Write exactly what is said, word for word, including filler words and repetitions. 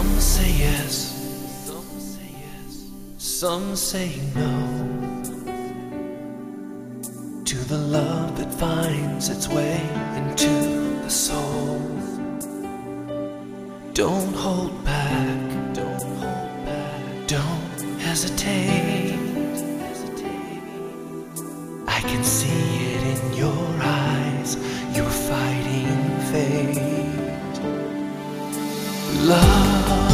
Some say yes, some say yes, some say no to the love that finds its way into the soul. Don't hold back, don't hold back, don't hesitate. I can see it in your eyes, you're fighting fate. Love